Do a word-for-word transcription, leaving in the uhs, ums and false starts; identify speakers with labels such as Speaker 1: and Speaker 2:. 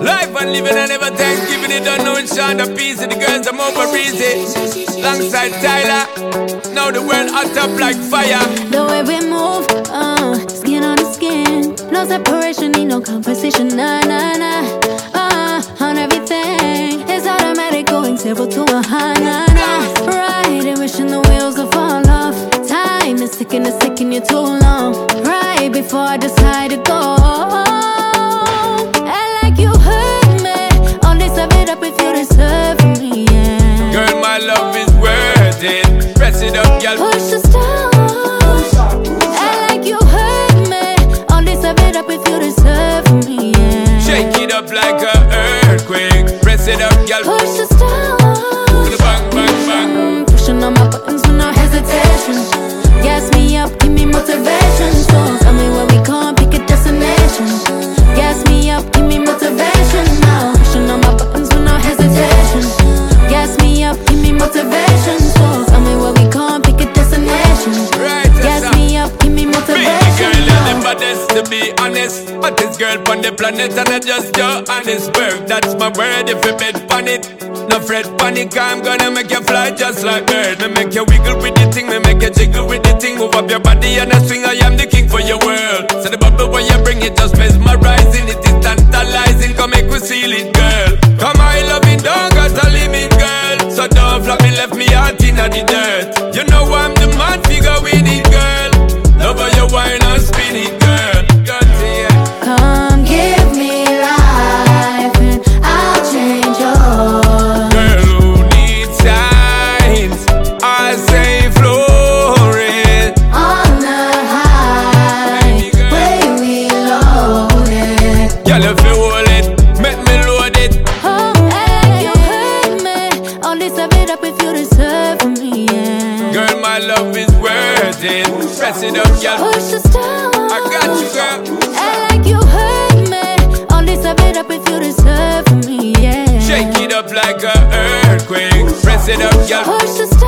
Speaker 1: Life and living and never Thanksgiving. It don't know it's on the piece. The girls I'm over easy. Alongside Tyler. Now the world hot up like fire.
Speaker 2: The way we move, uh, skin on the skin. No separation, need no conversation. Nah, nah, nah. Uh, on everything. It's automatic going zero to a high. Nah, nah. Right, and wishing the wheels will fall off. Time is ticking, it's taking you too long. Right before I decide to go. And like you hurt me, all this of it up if you deserve from me, yeah.
Speaker 1: Girl, my love is worth it. Press it up, girl.
Speaker 2: Push the stars. And like you hurt me, all this of it up if you deserve from me, yeah.
Speaker 1: Shake it up like an earthquake. Press it up, girl.
Speaker 2: Push the stars.
Speaker 1: Bang, bang, bang.
Speaker 2: Pushing on my buttons with no hesitation. Gas me up, give me motivation. So tell me where we going, pick a destination. Gas me up, give me motivation now. Pushing on my buttons with no hesitation. Gas me up, give me motivation. So tell me where we going, pick a destination.
Speaker 1: Right,
Speaker 2: Gas me up, give me motivation
Speaker 1: baby girl, you're the
Speaker 2: now.
Speaker 1: baddest, to be honest. Hottest girl on the planet, and I just your honest word. That's my word, if you bet on it. No fret, panic, I'm gonna make you fly just like bird. Me make you wiggle with the thing, me make you jiggle with the thing. Move up your body and I swing, I am the king for your world. So the bubble when you bring it just mesmerizing. It is tantalizing, come make we seal it, girl. Come I love it, don't got a limit, girl. So don't flop me, left me out in the dirt. You know I'm the mad figure with it, girl. Love how you wine and spin it, girl. Got to you.
Speaker 2: Come give me life and I'll change your
Speaker 1: press it up, girl.
Speaker 2: Push the stars.
Speaker 1: I got you, girl.
Speaker 2: And like you hurt me, all this of it up if you deserve from me, yeah.
Speaker 1: Shake it up like an earthquake. Press it up, girl.
Speaker 2: Push the stars.